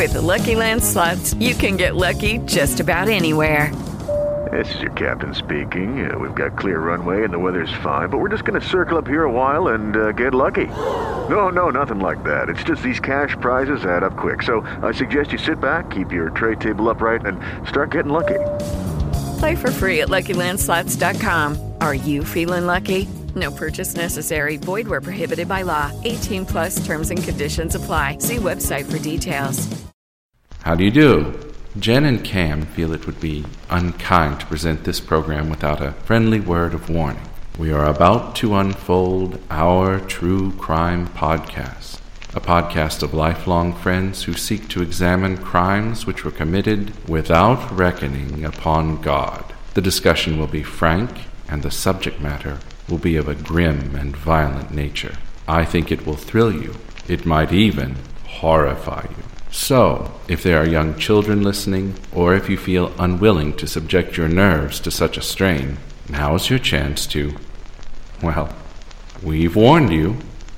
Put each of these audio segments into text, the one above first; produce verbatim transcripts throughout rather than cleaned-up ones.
With the Lucky Land Slots, you can get lucky just about anywhere. This is your captain speaking. Uh, we've got clear runway and the weather's fine, but we're just going to circle up here a while and uh, get lucky. No, no, nothing like that. It's just these cash prizes add up quick. So I suggest you sit back, keep your tray table upright, and start getting lucky. Play for free at Lucky Land Slots dot com. Are you feeling lucky? No purchase necessary. Void where prohibited by law. eighteen plus terms and conditions apply. See website for details. How do you do? Jen and Cam feel it would be unkind to present this program without a friendly word of warning. We are about to unfold our true crime podcast, a podcast of lifelong friends who seek to examine crimes which were committed without reckoning upon God. The discussion will be frank, and the subject matter will be of a grim and violent nature. I think it will thrill you. It might even horrify you. So, if there are young children listening, or if you feel unwilling to subject your nerves to such a strain, now is your chance to, well, we've warned you.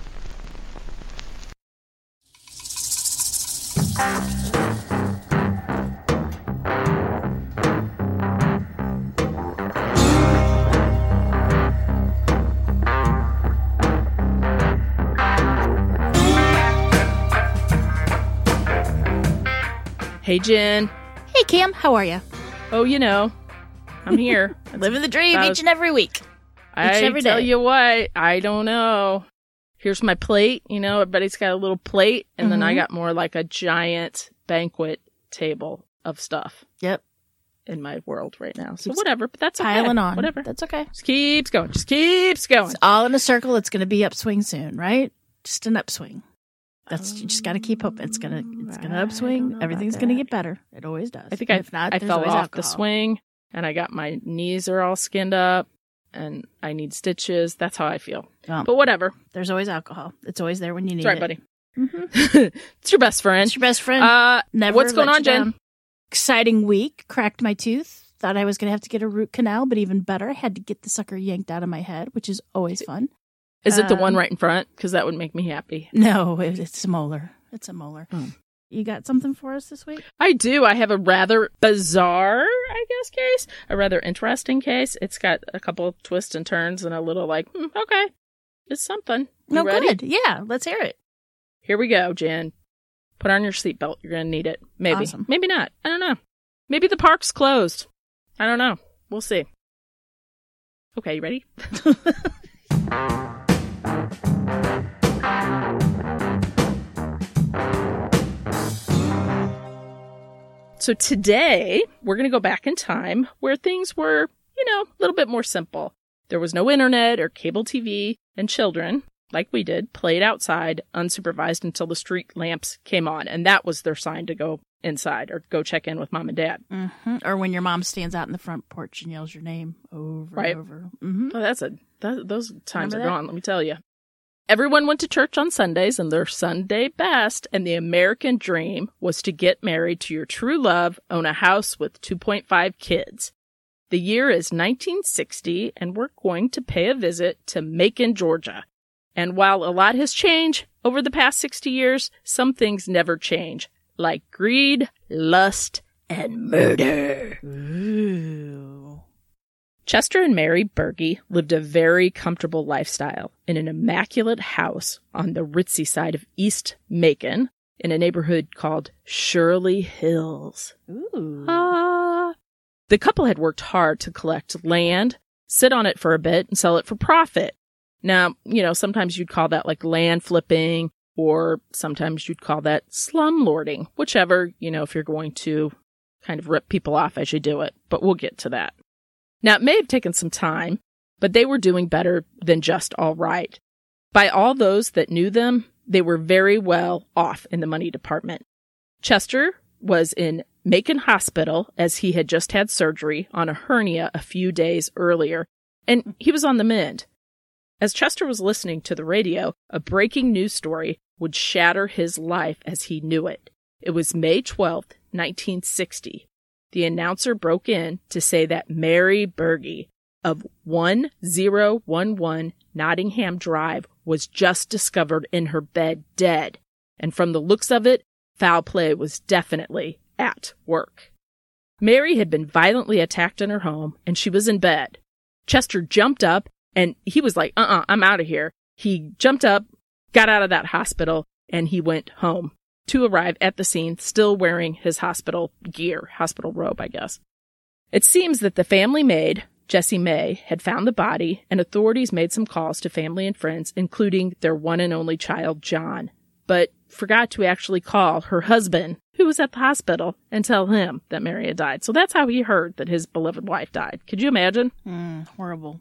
Hey, Jen. Hey, Cam. How are you? Oh, you know, I'm here. Living the dream was, each and every week. Each I and every tell day. you what, I don't know. Here's my plate. You know, everybody's got a little plate, and mm-hmm. then I got more like a giant banquet table of stuff. Yep. In my world right now. So Keeps whatever, but that's okay. Piling on. Whatever. That's okay. Just keeps going. Just keeps going. It's all in a circle. It's going to be upswing soon, right? Just an upswing. That's um, you just got to keep up. It's gonna it's gonna upswing. Everything's gonna get better. It always does. I think and I if not, I fell off alcohol. the swing, and I got my knees are all skinned up, and I need stitches. That's how I feel. Um, but whatever. There's always alcohol. It's always there when you need That's right, it. buddy. Mm-hmm. It's your best friend. It's your best friend. Uh, Never. What's going on, Jen? Down. Exciting week. Cracked my tooth. Thought I was gonna have to get a root canal, but even better, I had to get the sucker yanked out of my head, which is always fun. Is it the um, one right in front? Because that would make me happy. No, it, it's a molar. It's a molar. Hmm. You got something for us this week? I do. I have a rather bizarre, I guess, case. A rather interesting case. It's got a couple of twists and turns and a little like, hmm, okay, it's something. You No, ready? good. Yeah, let's hear it. Here we go, Jen. Put on your seatbelt. You're going to need it. Maybe. Awesome. Maybe not. I don't know. Maybe the park's closed. I don't know. We'll see. Okay, you ready? So today, we're going to go back in time where things were, you know, a little bit more simple. There was no internet or cable T V, and children, like we did, played outside unsupervised until the street lamps came on, and that was their sign to go inside or go check in with mom and dad. Mm-hmm. Or when your mom stands out in the front porch and yells your name over right. and over. Mm-hmm. Oh, that's a that, those times Remember are that? gone, let me tell you. Everyone went to church on Sundays and their Sunday best, and the American dream was to get married to your true love, own a house with two point five kids. The year is nineteen sixty, and we're going to pay a visit to Macon, Georgia. And while a lot has changed over the past sixty years, some things never change, like greed, lust, and murder. Ooh. Chester and Mary Berge lived a very comfortable lifestyle in an immaculate house on the ritzy side of East Macon in a neighborhood called Shirley Hills. Ooh. Ah. The couple had worked hard to collect land, sit on it for a bit, and sell it for profit. Now, you know, sometimes you'd call that like land flipping, or sometimes you'd call that slumlording, whichever, you know, if you're going to kind of rip people off as you do it. But we'll get to that. Now, it may have taken some time, but they were doing better than just all right. By all those that knew them, they were very well off in the money department. Chester was in Macon Hospital as he had just had surgery on a hernia a few days earlier, and he was on the mend. As Chester was listening to the radio, a breaking news story would shatter his life as he knew it. It was May twelfth, nineteen sixty. The announcer broke in to say that Mary Berge of one zero one one Nottingham Drive was just discovered in her bed dead. And from the looks of it, Foul play was definitely at work. Mary had been violently attacked in her home, and she was in bed. Chester jumped up, and he was like, uh-uh, I'm out of here. He jumped up, got out of that hospital, and he went home to arrive at the scene still wearing his hospital gear, hospital robe, I guess. It seems that the family maid, Jessie May, had found the body, and authorities made some calls to family and friends, including their one and only child, John, but forgot to actually call her husband, who was at the hospital, and tell him that Mary had died. So that's how he heard that his beloved wife died. Could you imagine? Mm, horrible.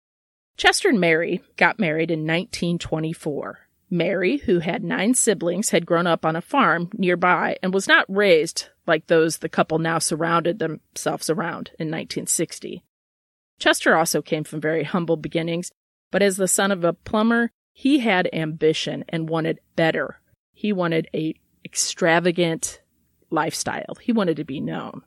Chester and Mary got married in nineteen twenty-four. Mary, who had nine siblings, had grown up on a farm nearby and was not raised like those the couple now surrounded themselves around in nineteen sixty. Chester also came from very humble beginnings, but as the son of a plumber, he had ambition and wanted better. He wanted a extravagant lifestyle. He wanted to be known.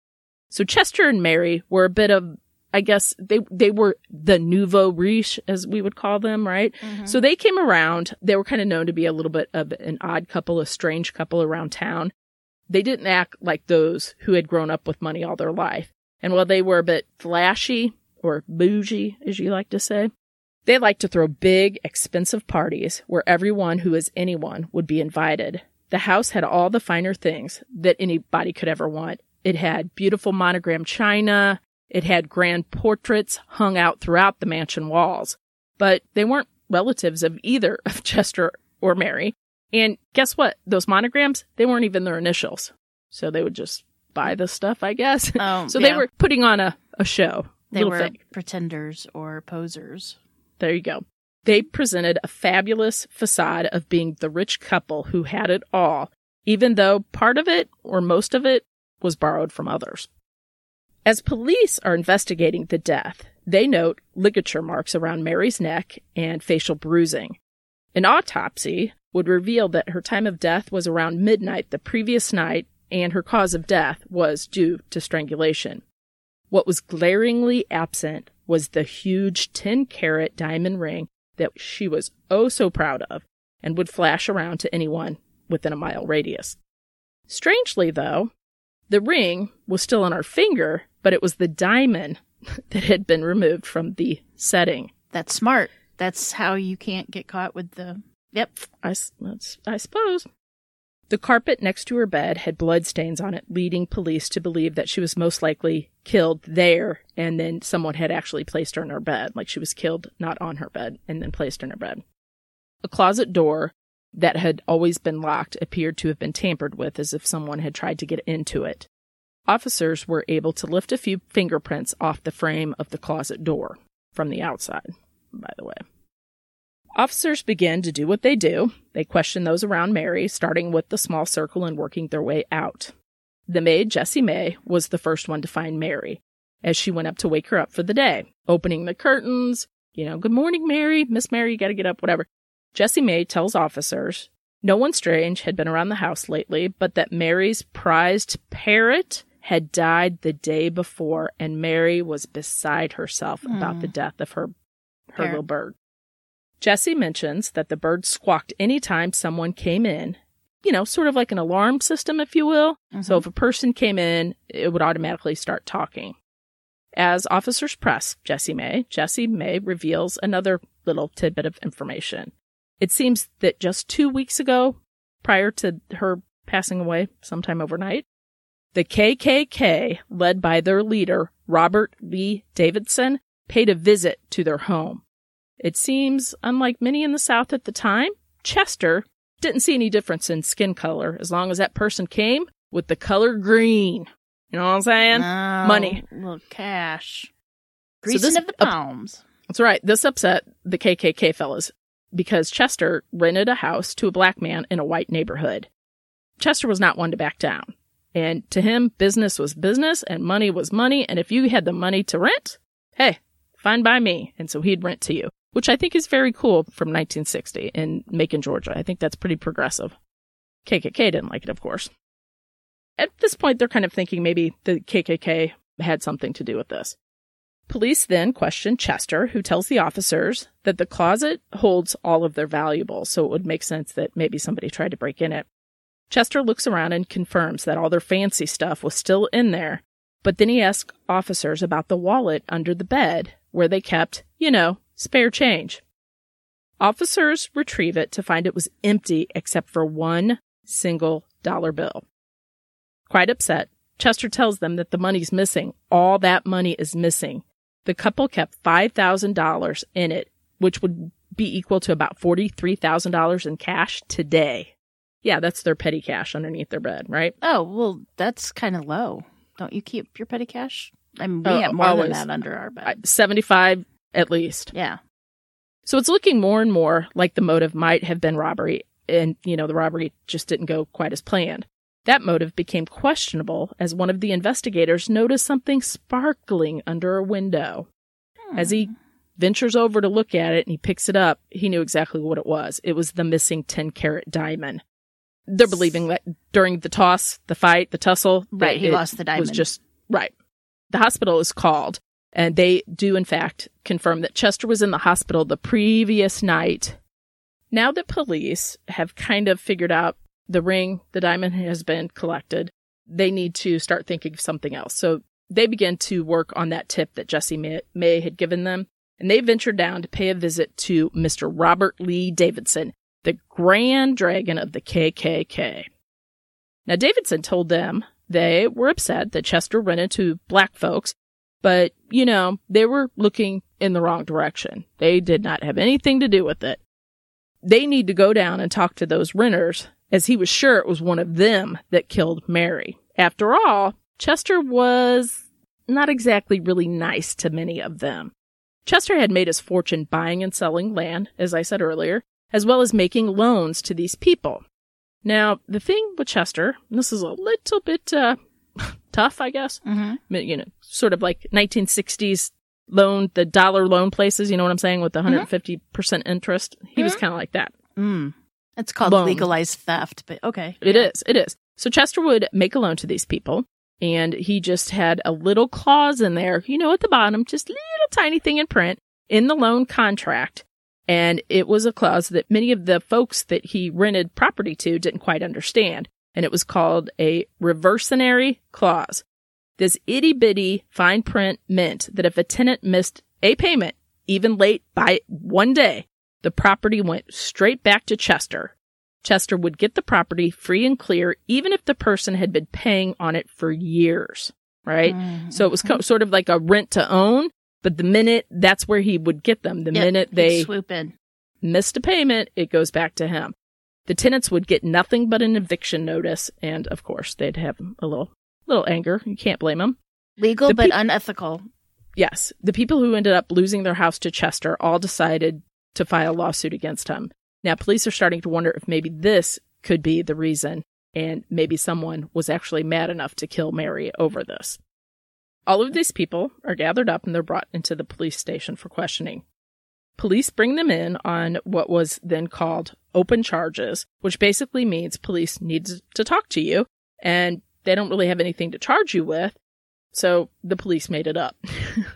So Chester and Mary were a bit of, I guess, they they were the nouveau riche, as we would call them, right? Mm-hmm. So they came around. They were kind of known to be a little bit of an odd couple, a strange couple around town. They didn't act like those who had grown up with money all their life. And while they were a bit flashy, or bougie, as you like to say, they liked to throw big, expensive parties where everyone who is anyone would be invited. The house had all the finer things that anybody could ever want. It had beautiful monogram china. It had grand portraits hung out throughout the mansion walls. But they weren't relatives of either of Chester or Mary. And guess what? Those monograms, they weren't even their initials. So they would just buy the stuff, I guess. Oh, so yeah. they were putting on a, a show. They were thing. pretenders or posers. There you go. They presented a fabulous facade of being the rich couple who had it all, even though part of it, or most of it, was borrowed from others. As police are investigating the death, they note ligature marks around Mary's neck and facial bruising. An autopsy would reveal that her time of death was around midnight the previous night, and her cause of death was due to strangulation. What was glaringly absent was the huge ten-carat diamond ring that she was oh so proud of and would flash around to anyone within a mile radius. Strangely, though, the ring was still on her finger, but it was the diamond that had been removed from the setting. That's smart. That's how you can't get caught with the... Yep. I, that's, I suppose. The carpet next to her bed had bloodstains on it, leading police to believe that she was most likely killed there, and then someone had actually placed her in her bed, like she was killed not on her bed, and then placed in her bed. A closet door that had always been locked appeared to have been tampered with, as if someone had tried to get into it. Officers were able to lift a few fingerprints off the frame of the closet door, from the outside, by the way. Officers began to do what they do. They questioned those around Mary, starting with the small circle and working their way out. The maid, Jessie May, was the first one to find Mary, as she went up to wake her up for the day, opening the curtains, you know, good morning, Mary, Miss Mary, you gotta get up, whatever. Jessie May tells officers no one strange had been around the house lately, but that Mary's prized parrot had died the day before, and Mary was beside herself mm. about the death of her, her little bird. Jessie mentions that the bird squawked any time someone came in, you know, sort of like an alarm system, if you will. Mm-hmm. So if a person came in, it would automatically start talking. As officers press Jessie May, Jessie May reveals another little tidbit of information. It seems that just two weeks ago, prior to her passing away sometime overnight, the K K K, led by their leader, Robert Lee Davidson, paid a visit to their home. It seems, unlike many in the South at the time, Chester didn't see any difference in skin color as long as that person came with the color green. You know what I'm saying? Oh, Money. Little cash. Greasing so this, of the palms. Uh, that's right. This upset the K K K fellas because Chester rented a house to a black man in a white neighborhood. Chester was not one to back down. And to him, business was business and money was money. And if you had the money to rent, hey, fine by me. And so he'd rent to you, which I think is very cool from nineteen sixty in Macon, Georgia. I think that's pretty progressive. K K K didn't like it, of course. At this point, they're kind of thinking maybe the K K K had something to do with this. Police then question Chester, who tells the officers that the closet holds all of their valuables, so it would make sense that maybe somebody tried to break in it. Chester looks around and confirms that all their fancy stuff was still in there, but then he asks officers about the wallet under the bed where they kept, you know, spare change. Officers retrieve it to find it was empty except for one single dollar bill. Quite upset, Chester tells them that the money's missing. All that money is missing. The couple kept five thousand dollars in it, which would be equal to about forty-three thousand dollars in cash today. Yeah, that's their petty cash underneath their bed, right? Oh, well, that's kind of low. Don't you keep your petty cash? I mean, we Oh, have more always. than that under our bed. seventy-five at least. Yeah. So it's looking more and more like the motive might have been robbery, and, you know, the robbery just didn't go quite as planned. That motive became questionable as one of the investigators noticed something sparkling under a window. Hmm. As he ventures over to look at it and he picks it up, he knew exactly what it was. It was the missing ten-carat diamond. They're believing that during the toss, the fight, the tussle, Right, that he it lost the diamond. was just, right. The hospital is called, and they do, in fact, confirm that Chester was in the hospital the previous night. Now that police have kind of figured out the ring, the diamond has been collected, they need to start thinking of something else. So they begin to work on that tip that Jesse May, May had given them, and they ventured down to pay a visit to Mister Robert Lee Davidson, the Grand Dragon of the K K K. Now, Davidson told them they were upset that Chester ran into black folks, but, you know, they were looking in the wrong direction. They did not have anything to do with it. They need to go down and talk to those renters, as he was sure it was one of them that killed Mary. After all, Chester was not exactly really nice to many of them. Chester had made his fortune buying and selling land, as I said earlier, as well as making loans to these people. Now, the thing with Chester, and this is a little bit uh, tough, I guess, Mm-hmm. you know, sort of like nineteen sixties loan, the dollar loan places, you know what I'm saying, with the one hundred fifty percent interest. He was kind of like that. Mm. It's called Loan. legalized theft, but okay. It is, it is. So Chester would make a loan to these people, and he just had a little clause in there, you know, at the bottom, just little tiny thing in print in the loan contract. And it was a clause that many of the folks that he rented property to didn't quite understand. And it was called a reversionary clause. This itty bitty fine print meant that if a tenant missed a payment, even late by one day, the property went straight back to Chester. Chester would get the property free and clear, even if the person had been paying on it for years, right? Mm-hmm. So it was co- sort of like a rent to own, but the minute that's where he would get them, the Yep, minute he'd they swoop in. missed a payment, it goes back to him. The tenants would get nothing but an eviction notice, and of course, they'd have a little little anger. You can't blame them. Legal The but peop- unethical. Yes, the people who ended up losing their house to Chester all decided to file a lawsuit against him. Now, police are starting to wonder if maybe this could be the reason, and maybe someone was actually mad enough to kill Mary over this. All of these people are gathered up and they're brought into the police station for questioning. Police bring them in on what was then called open charges, which basically means police need to talk to you, and they don't really have anything to charge you with, so the police made it up.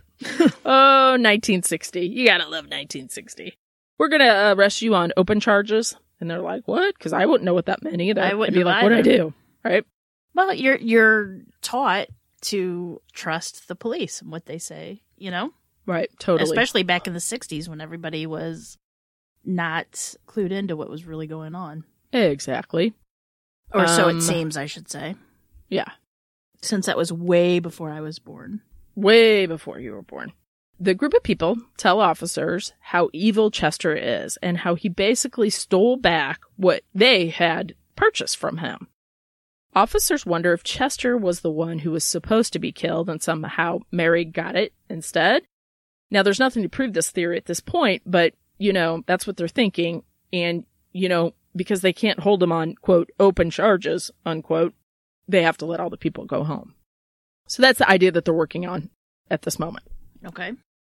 Oh, nineteen sixty. You gotta love nineteen sixty. We're gonna arrest you on open charges. And they're like, what? Because I wouldn't know what that meant either. I wouldn't I'd be have like, what'd I either. do? Right? Well, you're you're taught to trust the police and what they say, you know? Right. Totally. Especially back in the sixties when everybody was not clued into what was really going on. Exactly. Or so Um, it seems, I should say. Yeah. Since that was way before I was born. Way before you were born. The group of people tell officers how evil Chester is and how he basically stole back what they had purchased from him. Officers wonder if Chester was the one who was supposed to be killed and somehow Mary got it instead. Now, there's nothing to prove this theory at this point, but, you know, that's what they're thinking. And, you know, because they can't hold him on, quote, open charges, unquote, they have to let all the people go home. So that's the idea that they're working on at this moment. Okay.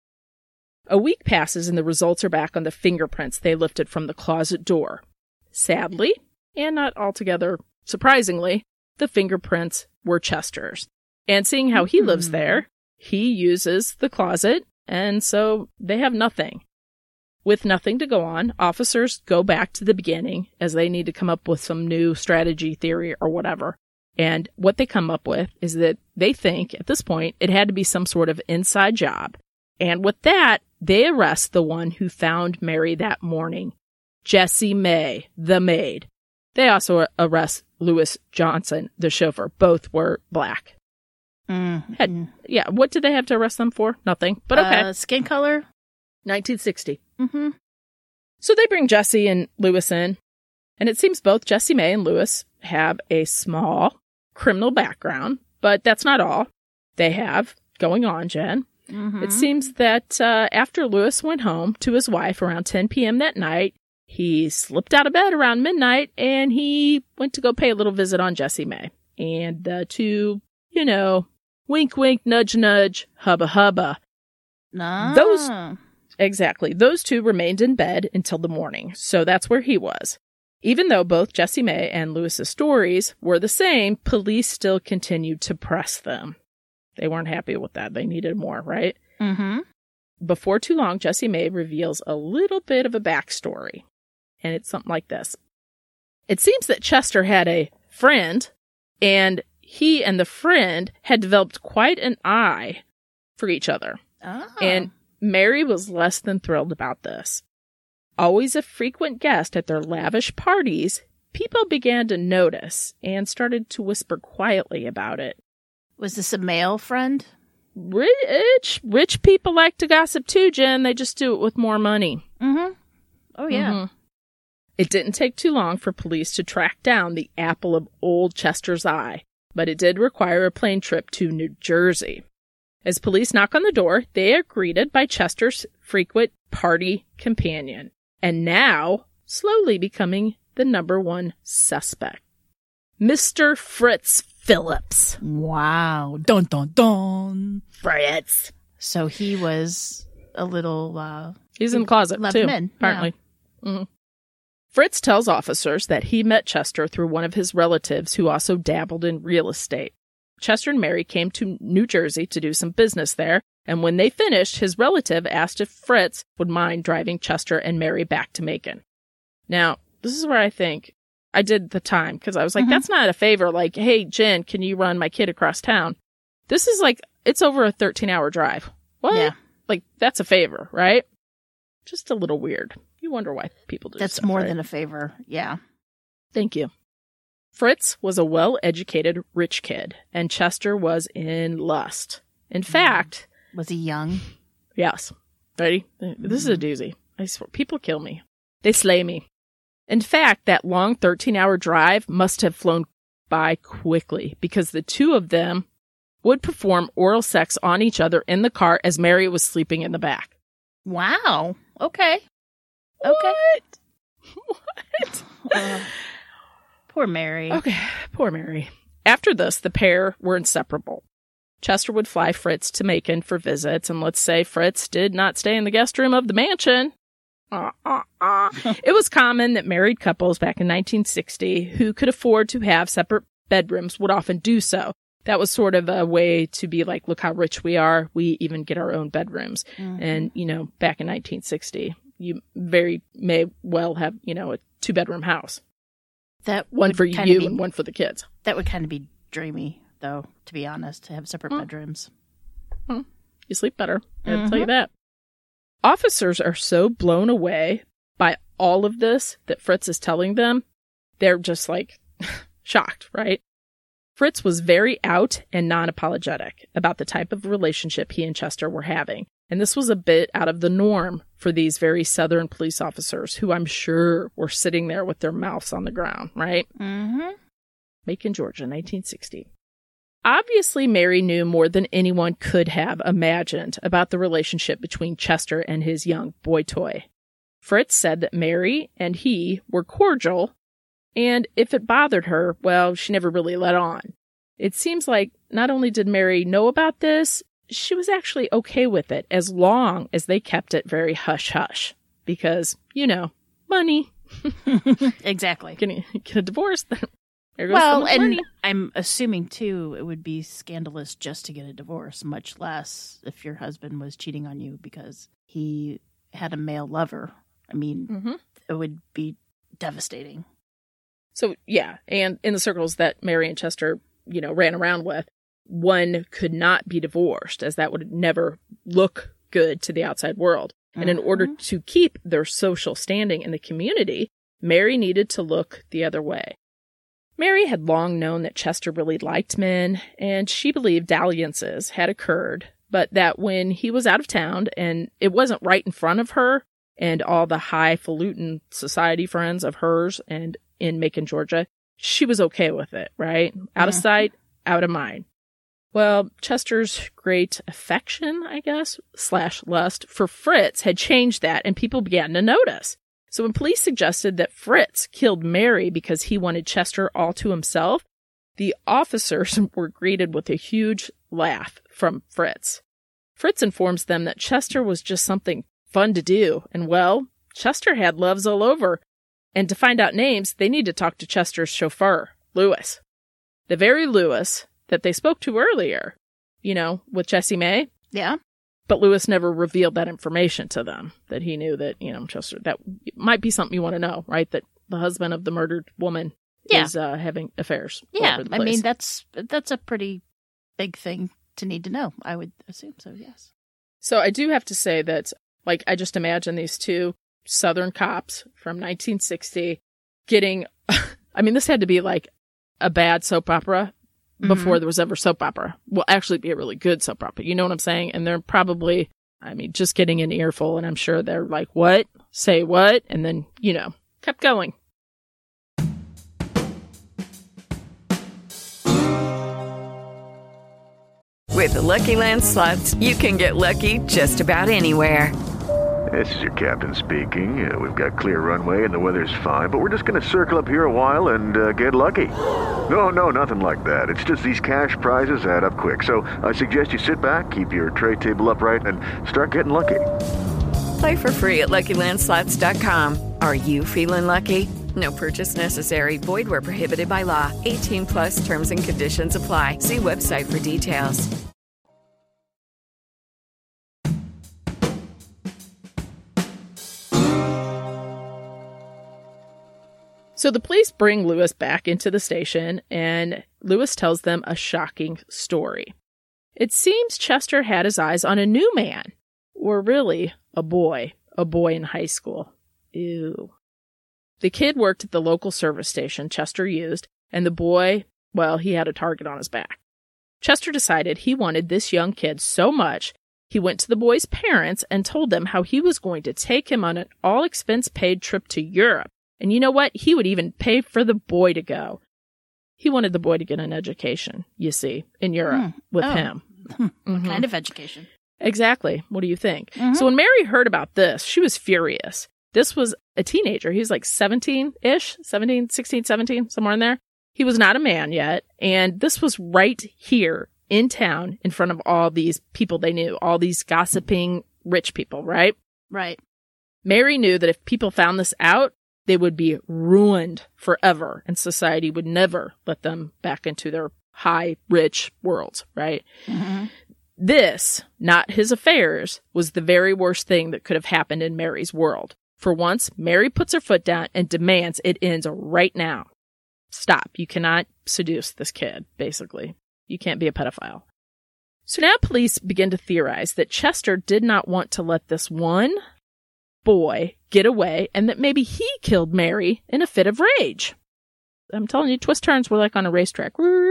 A week passes and the results are back on the fingerprints they lifted from the closet door. Sadly, and not altogether surprisingly, the fingerprints were Chester's. And seeing how he lives there, he uses the closet, and so they have nothing. With nothing to go on, officers go back to the beginning as they need to come up with some new strategy, theory, or whatever. And what they come up with is that they think, at this point, it had to be some sort of inside job. And with that, they arrest the one who found Mary that morning, Jessie May, the maid. They also arrest Lewis Johnson, the chauffeur. Both were black. Mm-hmm. Had, yeah, what did they have to arrest them for? Nothing, but okay. Uh, skin color? nineteen sixty. Mm-hmm. So they bring Jessie and Lewis in, and it seems both Jessie May and Lewis have a small criminal background, but that's not all they have going on, Jen. Mm-hmm. It seems that uh, after Lewis went home to his wife around ten p.m. that night, he slipped out of bed around midnight, and he went to go pay a little visit on Jessie May. And the two, you know, wink, wink, nudge, nudge, hubba, hubba. Ah. Those... Exactly. Those two remained in bed until the morning, so that's where he was. Even though both Jessie May and Lewis's stories were the same, police still continued to press them. They weren't happy with that. They needed more, right? Mm-hmm. Before too long, Jessie May reveals a little bit of a backstory, and it's something like this. It seems that Chester had a friend, and he and the friend had developed quite an eye for each other. Oh. And Mary was less than thrilled about this. Always a frequent guest at their lavish parties, people began to notice and started to whisper quietly about it. Was this a male friend? Rich, rich people like to gossip too, Jen. They just do it with more money. Mm-hmm. Oh, yeah. Mm-hmm. It didn't take too long for police to track down the apple of old Chester's eye, but it did require a plane trip to New Jersey. As police knock on the door, they are greeted by Chester's frequent party companion, and now slowly becoming the number one suspect, Mister Fritz Phillips. Wow. Dun, dun, dun. Fritz. So he was a little... Uh, He's in the closet, left too, him in. apparently. Yeah. Mm-hmm. Fritz tells officers that he met Chester through one of his relatives who also dabbled in real estate. Chester and Mary came to New Jersey to do some business there, and when they finished, his relative asked if Fritz would mind driving Chester and Mary back to Macon. Now, this is where I think I did the time, because I was like, Mm-hmm. that's not a favor. Like, hey, Jen, can you run my kid across town? This is like, it's over a thirteen-hour drive. What? Yeah. Like, that's a favor, right? Just a little weird. You wonder why people do That's stuff, more right? than a favor. Yeah. Thank you. Fritz was a well-educated rich kid, and Chester was in lust. In fact... Was he young? Yes. Ready? This is a doozy. I swear, people kill me. They slay me. In fact, that long thirteen-hour drive must have flown by quickly, because the two of them would perform oral sex on each other in the car as Mary was sleeping in the back. Wow. Okay. Okay. Okay. What? Uh, poor Mary. Okay, poor Mary. After this, the pair were inseparable. Chester would fly Fritz to Macon for visits, and let's say Fritz did not stay in the guest room of the mansion. Uh, uh, uh. It was common that married couples back in nineteen sixty who could afford to have separate bedrooms would often do so. That was sort of a way to be like, look how rich we are. We even get our own bedrooms. Mm-hmm. And, you know, back in nineteen sixty, you very may well have, you know, a two-bedroom house. That One would for kinda you be, and one for the kids. That would kind of be dreamy, though, to be honest, to have separate Hmm. bedrooms. You sleep better. I'll Mm-hmm. tell you that. Officers are so blown away by all of this that Fritz is telling them, they're just like shocked, right? Fritz was very out and non-apologetic about the type of relationship he and Chester were having. And this was a bit out of the norm for these very Southern police officers who I'm sure were sitting there with their mouths on the ground, right? Mm-hmm. Macon, Georgia, nineteen sixty. Obviously, Mary knew more than anyone could have imagined about the relationship between Chester and his young boy toy. Fritz said that Mary and he were cordial, and if it bothered her, well, she never really let on. It seems like not only did Mary know about this, she was actually okay with it as long as they kept it very hush-hush. Because, you know, money. Exactly. Get a, get a divorce, then there goes Well, someone's and money. I'm assuming, too, it would be scandalous just to get a divorce, much less if your husband was cheating on you because he had a male lover. I mean, Mm-hmm. it would be devastating. So, yeah, and in the circles that Mary and Chester, you know, ran around with, one could not be divorced, as that would never look good to the outside world. And in order to keep their social standing in the community, Mary needed to look the other way. Mary had long known that Chester really liked men, and she believed dalliances had occurred, but that when he was out of town and it wasn't right in front of her and all the highfalutin society friends of hers and in Macon, Georgia, she was okay with it, right? Out of sight, out of mind. Well, Chester's great affection, I guess, slash lust for Fritz had changed that, and people began to notice. So when police suggested that Fritz killed Mary because he wanted Chester all to himself, the officers were greeted with a huge laugh from Fritz. Fritz informs them that Chester was just something fun to do, and well, Chester had loves all over. And to find out names, they need to talk to Chester's chauffeur, Lewis. The very Lewis that they spoke to earlier, you know, with Jessie May. Yeah. But Lewis never revealed that information to them, that he knew that, you know, Chester, that might be something you want to know, right? That the husband of the murdered woman Yeah. is uh, having affairs. all Yeah. over the I place. mean, that's that's a pretty big thing to need to know. I would assume so, yes. So I do have to say that, like, I just imagine these two Southern cops from nineteen sixty getting, I mean, this had to be like a bad soap opera before there was ever soap opera. Will actually be a really good soap opera. You know what I'm saying? And they're probably, I mean, just getting an earful, and I'm sure they're like, what? Say what? And then, you know, kept going. With the Lucky Land Slots, you can get lucky just about anywhere. This is your captain speaking. Uh, we've got clear runway and the weather's fine, but we're just going to circle up here a while and uh, get lucky. No, no, nothing like that. It's just these cash prizes add up quick. So I suggest you sit back, keep your tray table upright, and start getting lucky. Play for free at Lucky Land Slots dot com. Are you feeling lucky? No purchase necessary. Void where prohibited by law. eighteen plus terms and conditions apply. See website for details. So the police bring Lewis back into the station, and Lewis tells them a shocking story. It seems Chester had his eyes on a new man, or really, a boy, a boy in high school. Ew. The kid worked at the local service station Chester used, and the boy, well, he had a target on his back. Chester decided he wanted this young kid so much, he went to the boy's parents and told them how he was going to take him on an all-expense-paid trip to Europe. And you know what? He would even pay for the boy to go. He wanted the boy to get an education, you see, in Europe Hmm. with Oh. him. What Mhm. kind of education? Exactly. What do you think? Mhm. So when Mary heard about this, she was furious. This was a teenager. He was like seventeen-ish, seventeen, sixteen, seventeen, somewhere in there. He was not a man yet. And this was right here in town in front of all these people they knew, all these gossiping rich people, right? Right. Mary knew that if people found this out, they would be ruined forever, and society would never let them back into their high, rich worlds, right? Mm-hmm. This, not his affairs, was the very worst thing that could have happened in Mary's world. For once, Mary puts her foot down and demands it ends right now. Stop. You cannot seduce this kid, basically. You can't be a pedophile. So now police begin to theorize that Chester did not want to let this one boy get away, and that maybe he killed Mary in a fit of rage. I'm telling you, twist turns were like on a racetrack.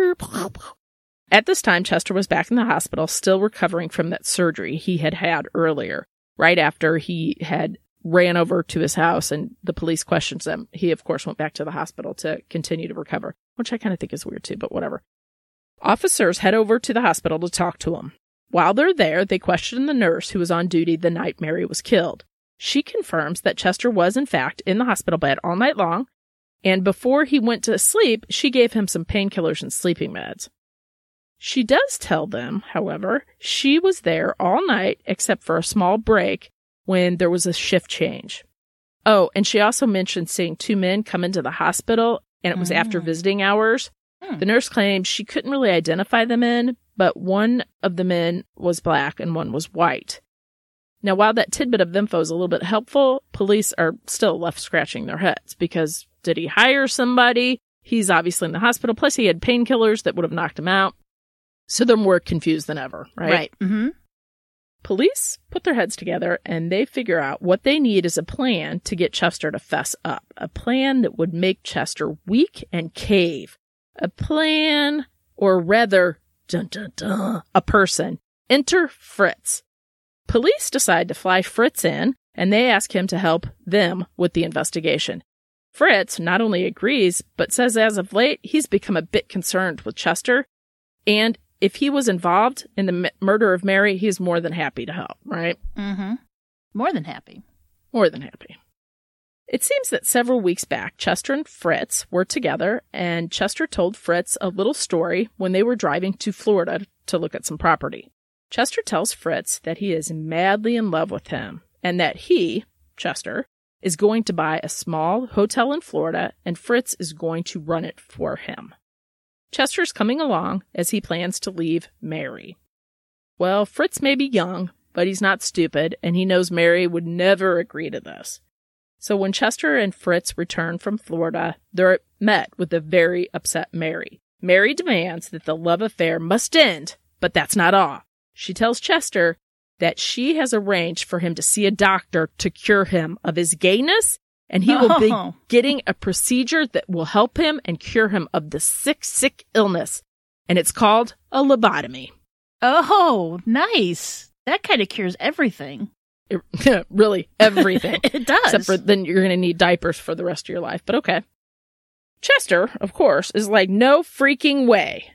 At this time, Chester was back in the hospital, still recovering from that surgery he had had earlier. Right after he had ran over to his house and the police questioned him, he, of course, went back to the hospital to continue to recover, which I kind of think is weird too, but whatever. Officers head over to the hospital to talk to him. While they're there, they question the nurse who was on duty the night Mary was killed. She confirms that Chester was, in fact, in the hospital bed all night long, and before he went to sleep, she gave him some painkillers and sleeping meds. She does tell them, however, she was there all night except for a small break when there was a shift change. Oh, and she also mentioned seeing two men come into the hospital, and it was mm. after visiting hours. Mm. The nurse claimed she couldn't really identify the men, but one of the men was black and one was white. Now, while that tidbit of info is a little bit helpful, police are still left scratching their heads because did he hire somebody? He's obviously in the hospital. Plus, he had painkillers that would have knocked him out. So they're more confused than ever, right? Right. Mm-hmm. Police put their heads together and they figure out what they need is a plan to get Chester to fess up. A plan that would make Chester weak and cave. A plan, or rather, dun, dun, dun, a person. Enter Fritz. Police decide to fly Fritz in and they ask him to help them with the investigation. Fritz not only agrees, but says as of late, he's become a bit concerned with Chester. And if he was involved in the m- murder of Mary, he's more than happy to help, right? Mm-hmm. More than happy. More than happy. It seems that several weeks back, Chester and Fritz were together, and Chester told Fritz a little story when they were driving to Florida to look at some property. Chester tells Fritz that he is madly in love with him, and that he, Chester, is going to buy a small hotel in Florida, and Fritz is going to run it for him. Chester's coming along as he plans to leave Mary. Well, Fritz may be young, but he's not stupid, and he knows Mary would never agree to this. So when Chester and Fritz return from Florida, they're met with a very upset Mary. Mary demands that the love affair must end, but that's not all. She tells Chester that she has arranged for him to see a doctor to cure him of his gayness, and he will be Oh. getting a procedure that will help him and cure him of the sick, sick illness. And it's called a lobotomy. Oh, nice. That kind of cures everything. It, really, everything. It does. Except for then you're going to need diapers for the rest of your life. But okay. Chester, of course, is like, no freaking way.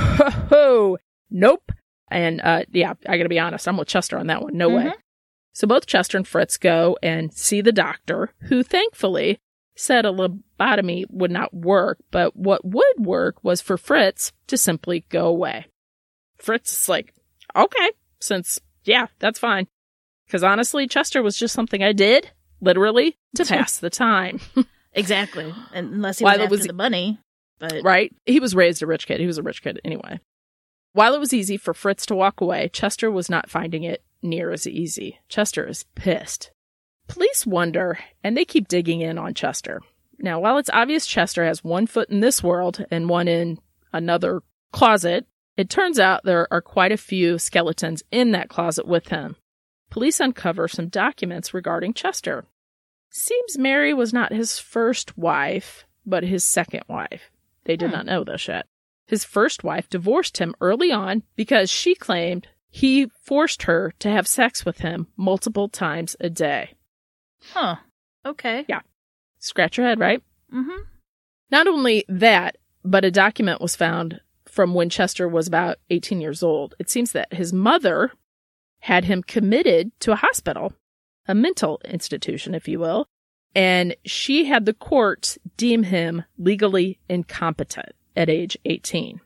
No. Nope. And uh, yeah, I got to be honest. I'm with Chester on that one. No Mm-hmm. way. So both Chester and Fritz go and see the doctor, who thankfully said a lobotomy would not work, but what would work was for Fritz to simply go away. Fritz is like, okay, since, yeah, that's fine. Because honestly, Chester was just something I did, literally, to pass the time. Exactly. Unless he While was it after was- the money. But Right? He was raised a rich kid. He was a rich kid anyway. While it was easy for Fritz to walk away, Chester was not finding it near as easy. Chester is pissed. Police wonder, and they keep digging in on Chester. Now, while it's obvious Chester has one foot in this world and one in another closet, it turns out there are quite a few skeletons in that closet with him. Police uncover some documents regarding Chester. Seems Mary was not his first wife, but his second wife. They did Hmm. not know this yet. His first wife divorced him early on because she claimed he forced her to have sex with him multiple times a day. Huh. Okay. Yeah. Scratch your head, right? Mm-hmm. Not only that, but a document was found from when Chester was about eighteen years old. It seems that his mother had him committed to a hospital, a mental institution, if you will, and she had the courts deem him legally incompetent at age eighteen.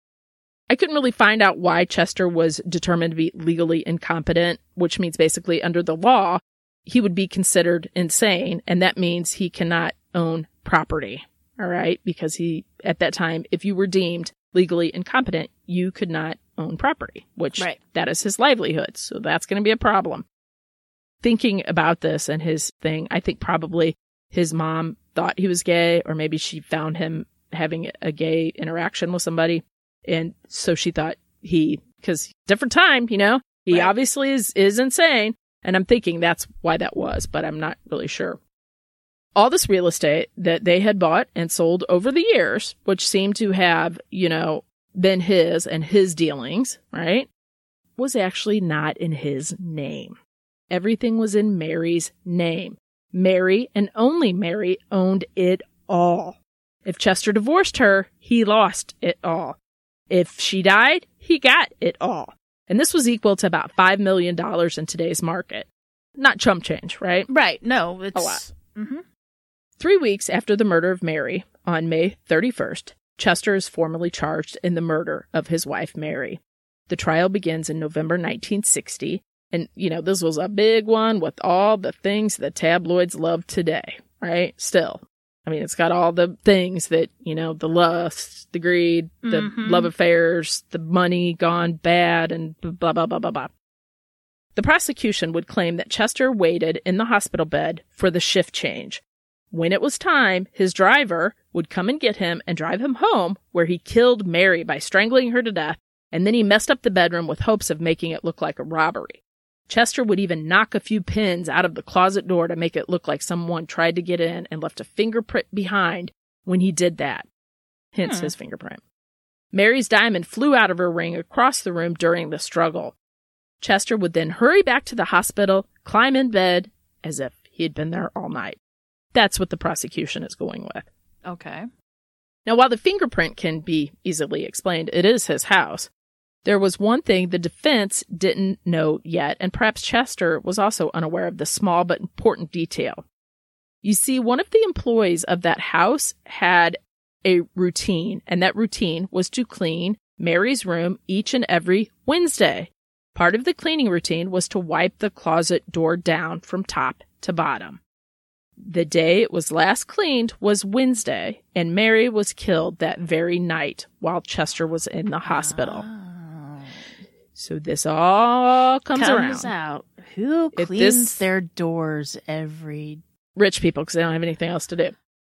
I couldn't really find out why Chester was determined to be legally incompetent, which means basically under the law, he would be considered insane, and that means he cannot own property, all right? Because he, at that time, if you were deemed legally incompetent, you could not own property, which Right. that is his livelihood, so that's going to be a problem. Thinking about this and his thing, I think probably his mom thought he was gay, or maybe she found him having a gay interaction with somebody, and so she thought he, because different time, you know, he Right. obviously is, is insane. And I'm thinking that's why that was, but I'm not really sure. All this real estate that they had bought and sold over the years, which seemed to have, you know, been his and his dealings, right, was actually not in his name. Everything was in Mary's name. Mary and only Mary owned it all. If Chester divorced her, he lost it all. If she died, he got it all. And this was equal to about five million dollars in today's market. Not chump change, right? Right. No, it's A lot. Mm-hmm. Three weeks after the murder of Mary, on May thirty-first, Chester is formally charged in the murder of his wife, Mary. The trial begins in November nineteen sixty, and, you know, this was a big one with all the things the tabloids love today, right? Still. I mean, it's got all the things that, you know, the lust, the greed, the Mhm. love affairs, the money gone bad, and blah, blah, blah, blah, blah. The prosecution would claim that Chester waited in the hospital bed for the shift change. When it was time, his driver would come and get him and drive him home, where he killed Mary by strangling her to death, and then he messed up the bedroom with hopes of making it look like a robbery. Chester would even knock a few pins out of the closet door to make it look like someone tried to get in and left a fingerprint behind when he did that. Hence hmm. his fingerprint. Mary's diamond flew out of her ring across the room during the struggle. Chester would then hurry back to the hospital, climb in bed, as if he had been there all night. That's what the prosecution is going with. Okay. Now, while the fingerprint can be easily explained, it is his house. There was one thing the defense didn't know yet, and perhaps Chester was also unaware of the small but important detail. You see, one of the employees of that house had a routine, and that routine was to clean Mary's room each and every Wednesday. Part of the cleaning routine was to wipe the closet door down from top to bottom. The day it was last cleaned was Wednesday, and Mary was killed that very night while Chester was in the hospital. Oh. So this all comes, comes around. out. Who If cleans this- their doors every... Rich people, because they don't have anything else to do.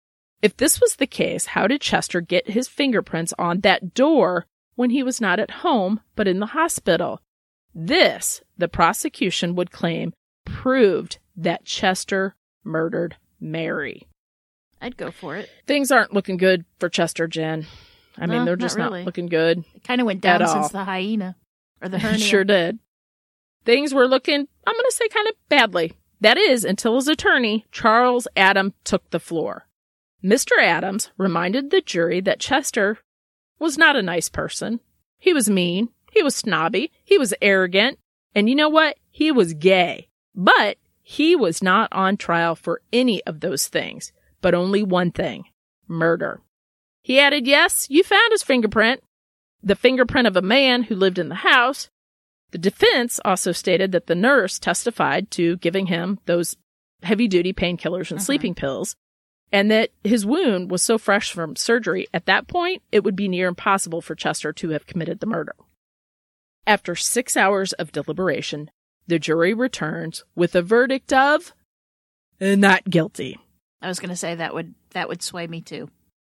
If this was the case, how did Chester get his fingerprints on that door when he was not at home but in the hospital? This, the prosecution would claim, proved that Chester murdered Mary. I'd go for it. Things aren't looking good for Chester, Jen. I mean, No, they're not just really. not looking good. It kind of went down At since all. the hyena. Or the It hernia. sure did. Things were looking, I'm going to say, kind of badly. That is, until his attorney, Charles Adam, took the floor. Mister Adams reminded the jury that Chester was not a nice person. He was mean. He was snobby. He was arrogant. And you know what? He was gay. But he was not on trial for any of those things, but only one thing: murder. He added, yes, you found his fingerprint, the fingerprint of a man who lived in the house. The defense also stated that the nurse testified to giving him those heavy-duty painkillers and Uh-huh. sleeping pills, and that his wound was so fresh from surgery at that point, it would be near impossible for Chester to have committed the murder. After six hours of deliberation, the jury returns with a verdict of not guilty. I was going to say that would that would sway me too.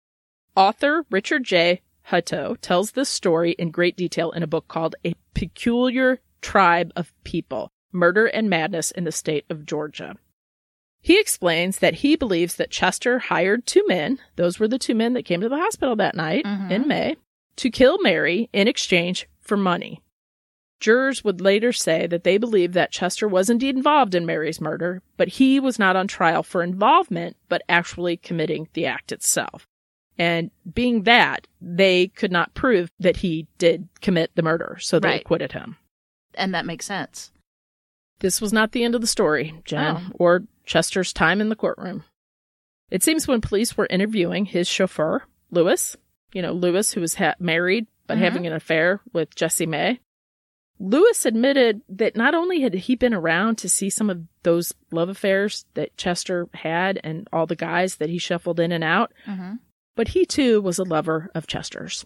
Author Richard J. Hutto tells this story in great detail in a book called A Peculiar Tribe of People, Murder and Madness in the State of Georgia. He explains that he believes that Chester hired two men, those were the two men that came to the hospital that night Mhm. in May, to kill Mary in exchange for money. Jurors would later say that they believe that Chester was indeed involved in Mary's murder, but he was not on trial for involvement, but actually committing the act itself. And being that, they could not prove that he did commit the murder, so they Right. acquitted him. And that makes sense. This was not the end of the story, Jen, Oh. or Chester's time in the courtroom. It seems when police were interviewing his chauffeur, Lewis, you know, Lewis, who was ha- married but Mhm. having an affair with Jessie May, Lewis admitted that not only had he been around to see some of those love affairs that Chester had and all the guys that he shuffled in and out, Mm-hmm. but he too was a lover of Chester's.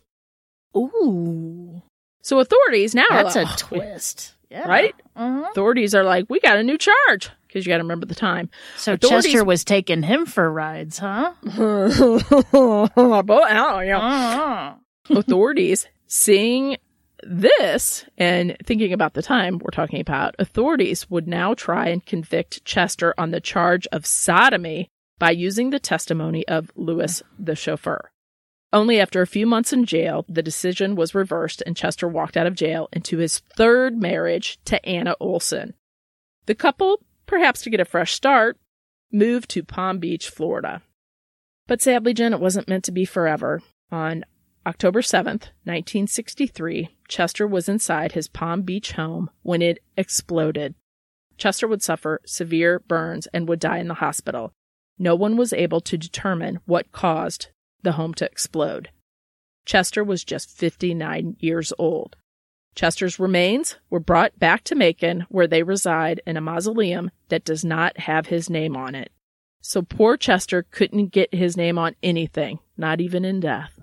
Ooh. So authorities now That's are a like, twist. Yeah. right? Uh-huh. Authorities are like, we got a new charge, because you got to remember the time. So Authorities- Chester was taking him for rides, huh? But, oh, yeah. Uh-huh. Authorities seeing this and thinking about the time we're talking about, authorities would now try and convict Chester on the charge of sodomy by using the testimony of Lewis, the chauffeur. Only after a few months in jail, the decision was reversed and Chester walked out of jail into his third marriage to Anna Olson. The couple, perhaps to get a fresh start, moved to Palm Beach, Florida. But sadly, Jen, it wasn't meant to be forever. On October seventh, nineteen sixty-three, Chester was inside his Palm Beach home when it exploded. Chester would suffer severe burns and would die in the hospital. No one was able to determine what caused the home to explode. Chester was just fifty-nine years old. Chester's remains were brought back to Macon, where they reside in a mausoleum that does not have his name on it. So poor Chester couldn't get his name on anything, not even in death.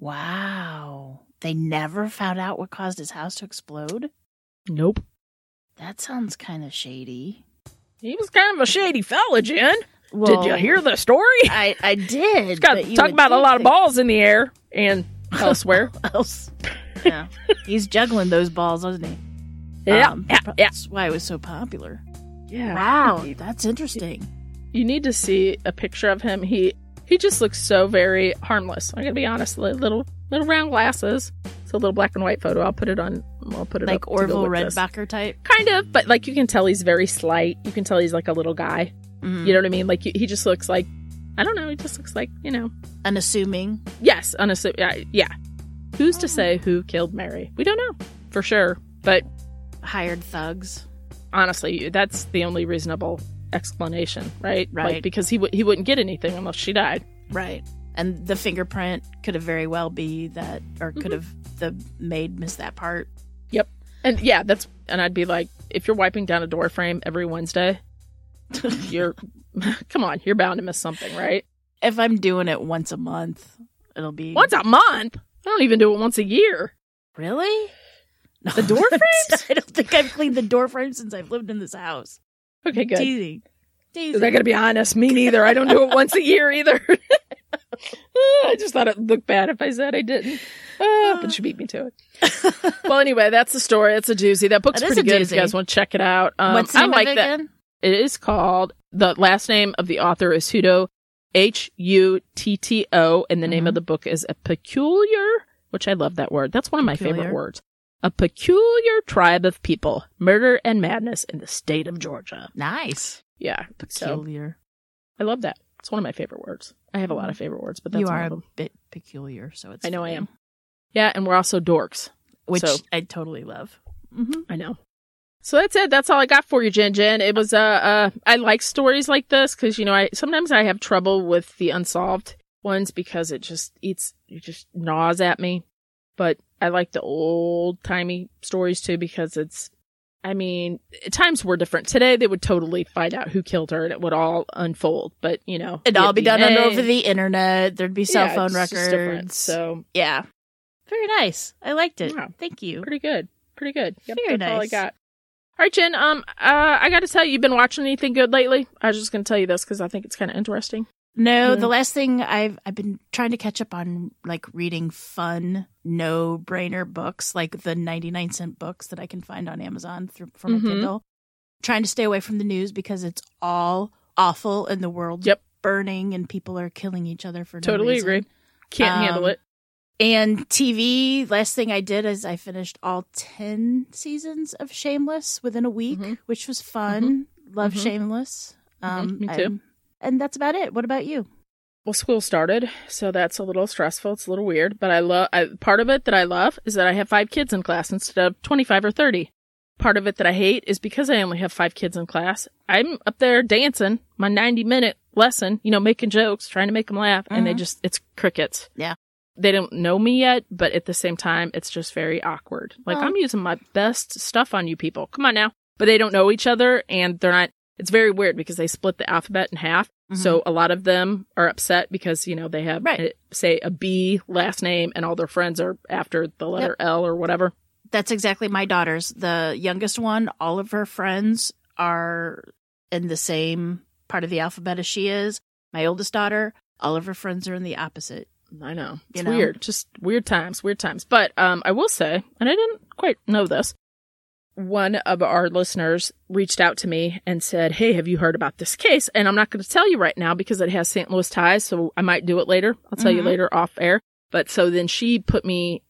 Wow. They never found out what caused his house to explode? Nope. That sounds kind of shady. He was kind of a shady fella, Jen. Well, did you hear the story? I, I did. Got but you talk would about a think lot of that- balls in the air and elsewhere. else. Yeah. He's juggling those balls, isn't he? Yeah, Um, yeah, yeah. That's why it was so popular. Yeah. Wow, that's interesting. You need to see a picture of him. He he just looks so very harmless. I'm gonna be honest. Li- Little little round glasses. It's a little black and white photo. I'll put it on. I'll put it Like up to go Orville with this. Redenbacher type. Kind of, but like you can tell he's very slight. You can tell he's like a little guy. Mhm. You know what I mean? Like he just looks like, I don't know. He just looks like, you know. Unassuming. Yes, unassuming. Yeah, yeah. Who's to say who killed Mary? We don't know for sure. But Hired thugs. honestly, that's the only reasonable explanation, right? Right. Like, because he would he wouldn't get anything unless she died. Right. And the fingerprint could have very well be that, or Mm-hmm. could have the maid missed that part. Yep. And yeah, that's and I'd be like, if you're wiping down a door frame every Wednesday, you're come on, you're bound to miss something, right? If I'm doing it once a month, it'll be Once a month. I don't even do it once a year. Really? No, The door frames? I don't think I've cleaned the door frames since I've lived in this house. Okay, good. Teasing. Teasing. I gotta be honest, me neither. I don't do it once a year either. I just thought it looked bad if I said I didn't. Uh, but she beat me to it. Well, anyway, that's the story. It's a doozy. That book's That is pretty a good if you doozy. guys want to check it out. Um, What's the I name like of it that. again? It is called, the last name of the author is Hutto, H U T T O, and the name Mhm. of the book is A Peculiar, which I love that word. That's one of my Peculiar. favorite words. A Peculiar Tribe of People, Murder and Madness in the State of Georgia. Nice. Yeah. So Peculiar. I love that. It's one of my favorite words. I have a lot of favorite words, but that's You one are of a them. bit peculiar, so it's I know I fitting. am. Yeah, and we're also dorks. Which So- I totally love. Mm-hmm. I know. So that's it. That's all I got for you, Jen. Jen. It was uh, uh I like stories like this because you know I sometimes I have trouble with the unsolved ones because it just eats it just gnaws at me. But I like the old timey stories too because it's. I mean, times were different. Today they would totally find out who killed her and it would all unfold. But you know, It'd all be done D N A, over the internet. There'd be cell yeah, phone it's just different. records. So yeah. Very nice. I liked it. Yeah. Thank you. pretty good, pretty good. Yep, Very that's all I nice. got. All right, Jen. Um, uh, I got to tell you, you've been watching anything good lately? I was just going to tell you this because I think it's kind of interesting. No, Yeah. the last thing I've I've been trying to catch up on, like reading fun, no brainer books, like the ninety-nine cent books that I can find on Amazon through from Mhm. a Kindle. Trying to stay away from the news because it's all awful and the world's Yep. burning and people are killing each other for no Totally reason. agree. Can't Um, handle it. And T V, last thing I did is I finished all ten seasons of Shameless within a week, Mhm. which was fun. Love Mhm. Shameless. Um, Mhm, me too. And, and that's about it. What about you? Well, school started, so that's a little stressful. It's a little weird, but I love. I, part of it that I love is that I have five kids in class instead of twenty-five or thirty. Part of it that I hate is because I only have five kids in class. I'm up there dancing my ninety-minute lesson, you know, making jokes, trying to make them laugh, and they Mhm. just it's crickets. Yeah. They don't know me yet, but at the same time, it's just very awkward. Like, Well- I'm using my best stuff on you people. Come on now. But they don't know each other, and they're not. It's very weird because they split the alphabet in half. So a lot of them are upset because, you know, they have, Right. uh, say, a B last name, and all their friends are after the letter L or whatever. That's exactly my daughter's. The youngest one, all of her friends are in the same part of the alphabet as she is. My oldest daughter, all of her friends are in the opposite. I know. It's You know? weird. Just weird times, weird times. But um, I will say, and I didn't quite know this, one of our listeners reached out to me and said, hey, have you heard about this case? And I'm not going to tell you right now because it has Saint Louis ties, so I might do it later. I'll tell you Mhm. later off air. But so then she put me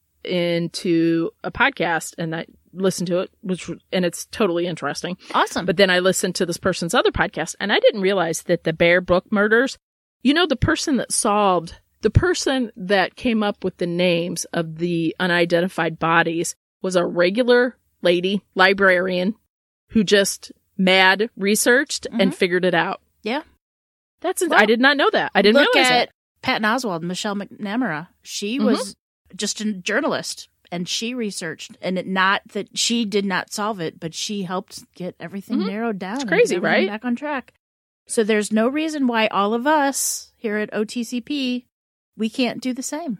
into a podcast and I listened to it, which and it's totally interesting. Awesome. But then I listened to this person's other podcast and I didn't realize that the Bear Brook murders, you know, the person that solved, the person that came up with the names of the unidentified bodies was a regular lady librarian who just mad researched and Mhm. figured it out. Yeah. That's, Well, I did not know that. I didn't Look realize at it. Patton Oswalt, Michelle McNamara. She Mhm. was just a journalist and she researched, and it not that she did not solve it, but she helped get everything Mhm. narrowed down. It's and crazy, get everything right? Back on track. So there's no reason why all of us here at O T C P we can't do the same.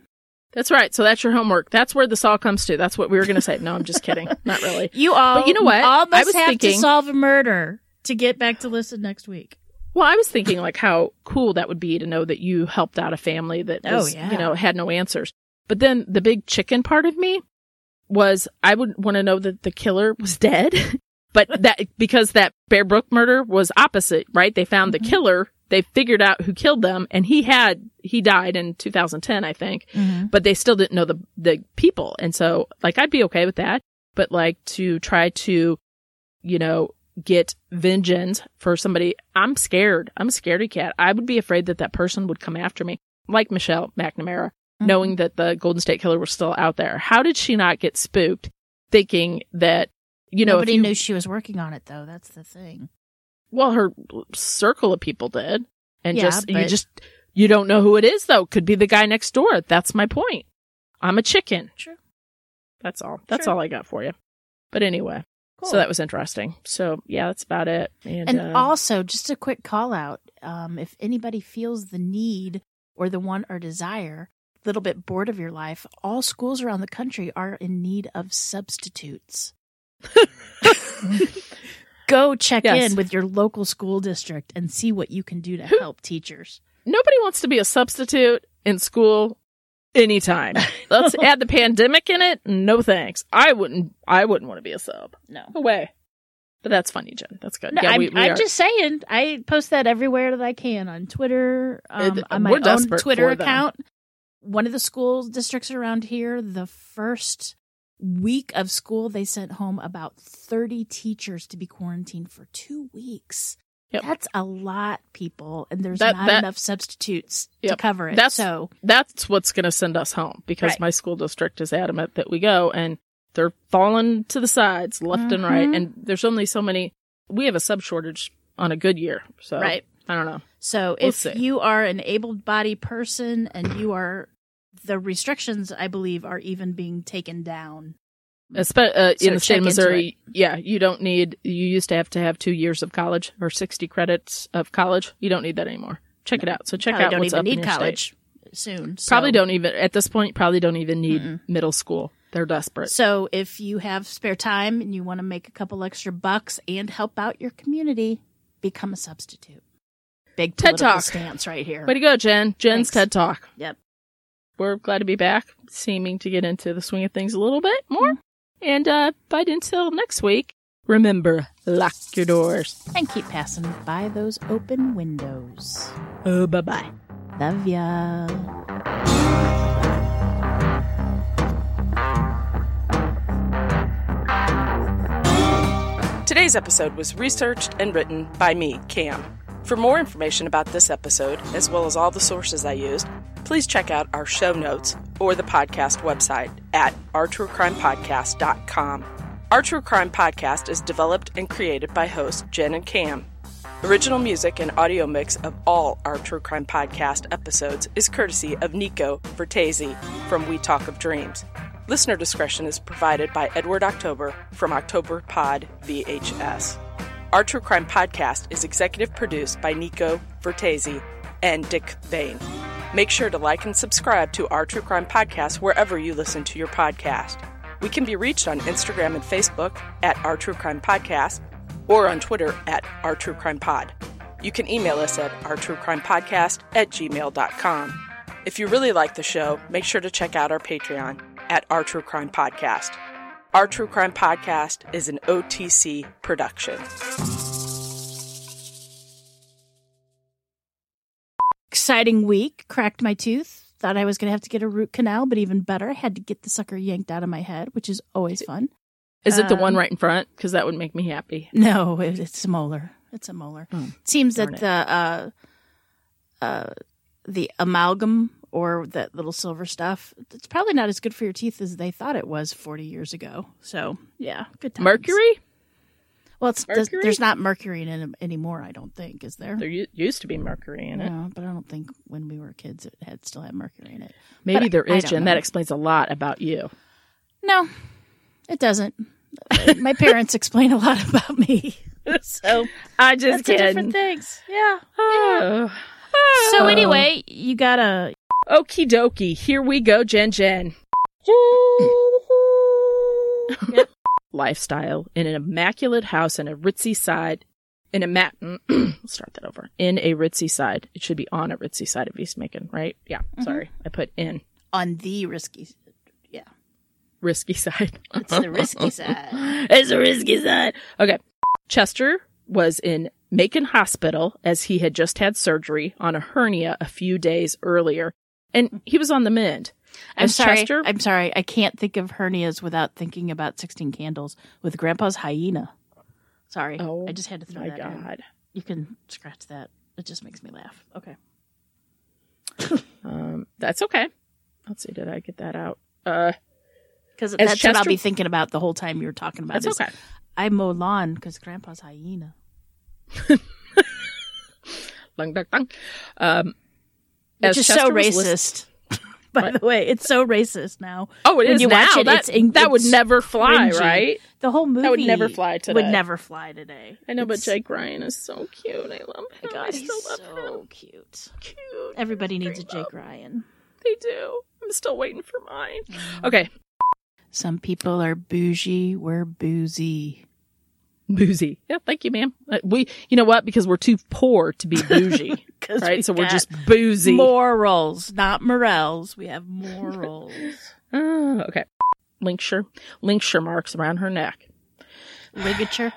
That's right. So that's your homework. That's where this all comes to. That's what we were going to say. No, I'm just kidding. Not really. You all, but you know what? almost I was have thinking, to solve a murder to get back to listen next week. Well, I was thinking like how cool that would be to know that you helped out a family that was, Oh, yeah. you know, had no answers. But then the big chicken part of me was I would want to know that the killer was dead. But that because that Bear Brook murder was opposite, right? They found Mm-hmm. the killer. They figured out who killed them, and he had he died in two thousand ten, I think. Mm-hmm. But they still didn't know the the people, and so like I'd be okay with that. But like to try to, you know, get vengeance for somebody, I'm scared. I'm a scaredy cat. I would be afraid that that person would come after me, like Michelle McNamara, mm-hmm. knowing that the Golden State Killer was still out there. How did she not get spooked, thinking that? You know, Nobody if you, knew she was working on it, though. That's the thing. Well, her circle of people did. And Yeah, just, you but- just, you don't know who it is, though. Could be the guy next door. That's my point. I'm a chicken. True. That's all. That's Sure. all I got for you. But anyway, Cool. so that was interesting. So, yeah, that's about it. And, And uh, also, just a quick call out. Um, if anybody feels the need or the want or desire, a little bit bored of your life, all schools around the country are in need of substitutes. Go check Yes. in with your local school district and see what you can do to help teachers. nobody wants to be a substitute in school anytime. Let's add the pandemic in it. No thanks. I wouldn't, I wouldn't want to be a sub. No. No way. But that's funny, Jen. That's good. No, yeah, I'm, we, we I'm are. just saying. I post that everywhere that I can on Twitter, um, It- on my we're own desperate Twitter for them. account. One of the school districts around here, the first week of school, they sent home about thirty teachers to be quarantined for two weeks. Yep. That's a lot, people, and there's That- not that- enough substitutes to Yep. cover it. That's so that's what's going to send us home because Right. my school district is adamant that we go, and they're falling to the sides left and right. Mhm. And there's only so many. We have a sub shortage on a good year, so Right. I don't know. So We'll if see. you are an able-bodied person and you are, the restrictions, I believe, are even being taken down. Espe- uh, So in the state check of into Missouri, yeah, you don't need. You used to have to have two years of college or sixty credits of college. You don't need that anymore. Check it out. So check Probably out don't what's even up in need your college state. soon. so- Probably don't even at this point. Probably don't even need Mm-mm. middle school. They're desperate. So if you have spare time and you want to make a couple extra bucks and help out your community, become a substitute. Big TED political Talk. stance right here. Way to go, Jen. Jen's Thanks. TED Talk. Yep. We're glad to be back, seeming to get into the swing of things a little bit more. And uh, but until next week, remember, lock your doors. And keep passing by those open windows. Oh, bye-bye. Love ya. Today's episode was researched and written by me, Cam. For more information about this episode, as well as all the sources I used, please check out our show notes or the podcast website at our true crime podcast dot com. Our True Crime Podcast is developed and created by hosts Jen and Cam. Original music and audio mix of all our True Crime Podcast episodes is courtesy of Nico Vertesi from We Talk of Dreams. Listener discretion is provided by Edward October from October Pod V H S. Our True Crime Podcast is executive produced by Nico Vertesi and Dick Vane. Make sure to like and subscribe to Our True Crime Podcast wherever you listen to your podcast. We can be reached on Instagram and Facebook at Our True Crime Podcast or on Twitter at Our True Crime Pod. You can email us at our true crime podcast at gmail dot com. If you really like the show, make sure to check out our Patreon at Our True Crime Podcast. Our True Crime Podcast is an O T C production. Exciting week. Cracked my tooth. Thought I was going to have to get a root canal, but even better, I had to get the sucker yanked out of my head, which is always fun. Is it the Um, one right in front? Because that would make me happy. No, it, it's a molar. It's a molar. Oh, It seems darn that it. the uh, uh, the amalgam or that little silver stuff, it's probably not as good for your teeth as they thought it was forty years ago. So, yeah, good times. Mercury? Well, it's, there's, Mercury? there's not mercury in it anymore, I don't think, is there? There u- used to be mercury in it. No, but I don't think when we were kids it had still had mercury in it. Maybe But there I is, don't Jen. know. That explains a lot about you. No, it doesn't. My parents explain a lot about me. So I just that's a different things. Yeah. Oh. So anyway, you got a Okie dokie. Here we go, Jen Jen. Yep. Lifestyle in an immaculate house in a ritzy side. In a mat. Let's start that over. In a ritzy side. It should be on a ritzy side of East Macon, right? Yeah. Mm-hmm. Sorry. I put in. On the risky. Yeah. Risky side. It's the risky side. It's the risky side. Okay. Chester was in Macon Hospital as he had just had surgery on a hernia a few days earlier. And he was on the mend. I'm As sorry. Chester, I'm sorry. I can't think of hernias without thinking about sixteen Candles with Grandpa's hyena. Sorry. Oh, I just had to throw my that God. in. You can scratch that. It just makes me laugh. Okay. um, that's okay. Let's see. Did I get that out? Uh, Because As that's what I'll Chester- be thinking about the whole time you were talking about. That's is okay. I mow lawn because Grandpa's hyena. Lung, duck, dunk. Um, Which as is Chester so was racist. list- By What? the way, it's so racist now. Oh, it When is you now. watch it, that, it's in- that would it's never fly, cringy. right? The whole movie would never fly today. Would never fly today. I know, but It's- Jake Ryan is so cute. I love him. My God, I he's still love so him. cute. Cute. Everybody needs a Dream Jake up. Ryan. They do. I'm still waiting for mine. Mm. Okay. Some people are bougie. We're boozy. Boozy. Yeah, thank you, ma'am. Uh, we, you know what? Because we're too poor to be bougie, 'Cause right? we've So we're got just boozy. Morals, not morels. We have morals. Oh, okay. Linkshire. Linkshire marks around her neck. Ligature.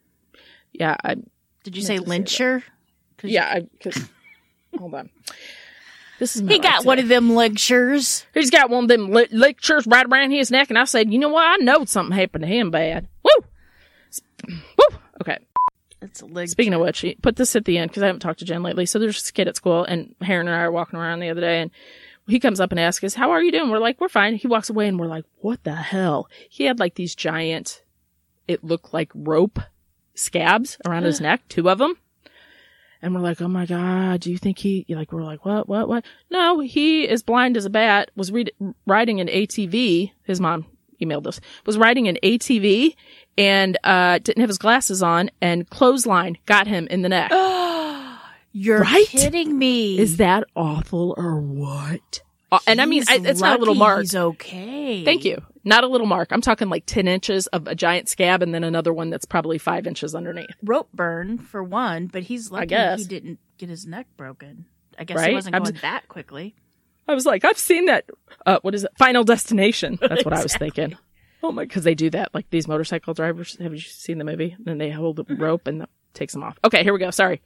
Yeah, I. Did you Meant say to say lyncher? Yeah, I. Cause, hold on. This is not He right got one today. of them lectures. He's got one of them li- lictures right around his neck, and I said, you know what? I know something happened to him bad. Woo! Woo! Okay. It's a leg. Speaking of which, he- put this at the end because I haven't talked to Jen lately. So there's this kid at school, and Heron and I are walking around the other day, and he comes up and asks us, how are you doing? We're like, we're fine. He walks away, and we're like, what the hell? He had like these giant, it looked like rope scabs around his neck, two of them. And we're like, oh my God, do you think he, like, we're like, what, what, what? No, he is blind as a bat, was read, riding an A T V. His mom emailed us, was riding an A T V and, uh, didn't have his glasses on, and clothesline got him in the neck. You're Right? kidding me. Is that awful or what? Uh, and I mean, I, He's it's not a little lucky mark. He's okay. Thank you. Not a little mark. I'm talking like ten inches of a giant scab and then another one that's probably five inches underneath. Rope burn for one, but he's lucky guess. he didn't get his neck broken. I guess Right? he wasn't I'm going s- that quickly. I was like, I've seen that. Uh, what is it? Final Destination. That's what I was thinking. Oh my, because they do that. Like these motorcycle drivers. Have you seen the movie? And then they hold the rope and the, takes them off. Okay, here we go. Sorry.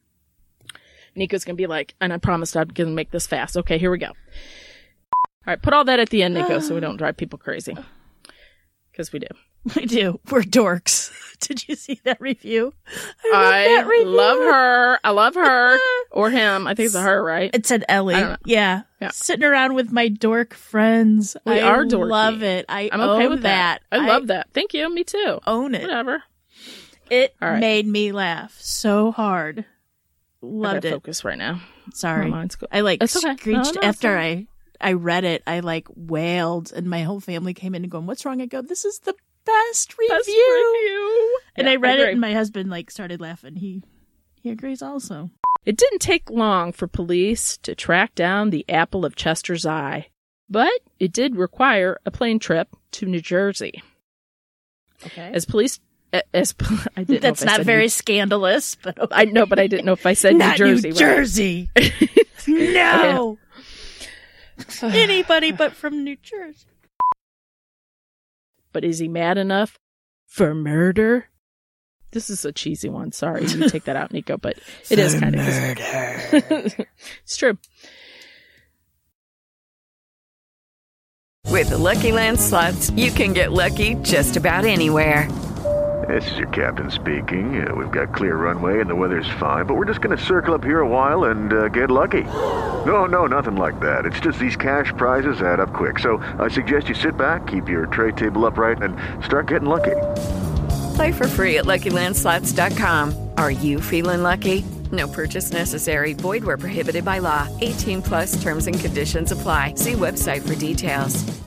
Nico's going to be like, and I promised I'd gonna make this fast. Okay, here we go. All right, put all that at the end, Nico, so we don't drive people crazy. Because we do. We do. We're dorks. Did you see that review? I, read I that review. love her. I love her. Or him. I think it's a her, right? It said Ellie. I don't know. Yeah. Yeah. Sitting around with my dork friends. We I are dorky. love it. I I'm okay own with that. that. I love that. Thank you. Me too. Own it. Whatever. It All right. made me laugh so hard. I Loved gotta it. focus right now. Sorry. My mind's go- I like It's okay. screeched No, no, it's after fine. I I read it. I like wailed, and my whole family came in and going, "What's wrong?" I go, "This is the best review." Best review. And Yeah, I read it, agree. and my husband like started laughing. He he agrees also. It didn't take long for police to track down the apple of Chester's eye, but it did require a plane trip to New Jersey. Okay, As police, as I didn't. that's know if I not said very New, scandalous, but okay. I know, but I didn't know if I said not New Jersey. New right? Jersey. No, anybody but from New Jersey. But is he mad enough for murder? This is a cheesy one. Sorry, you take that out, Nico, but it is kind of murder. It's true. With the Lucky Land Slots, you can get lucky just about anywhere. This is your captain speaking. Uh, we've got clear runway and the weather's fine, but we're just going to circle up here a while and uh, get lucky. No, no, nothing like that. It's just these cash prizes add up quick. So I suggest you sit back, keep your tray table upright, and start getting lucky. Play for free at Lucky Land Slots dot com. Are you feeling lucky? No purchase necessary. Void where prohibited by law. eighteen plus terms and conditions apply. See website for details.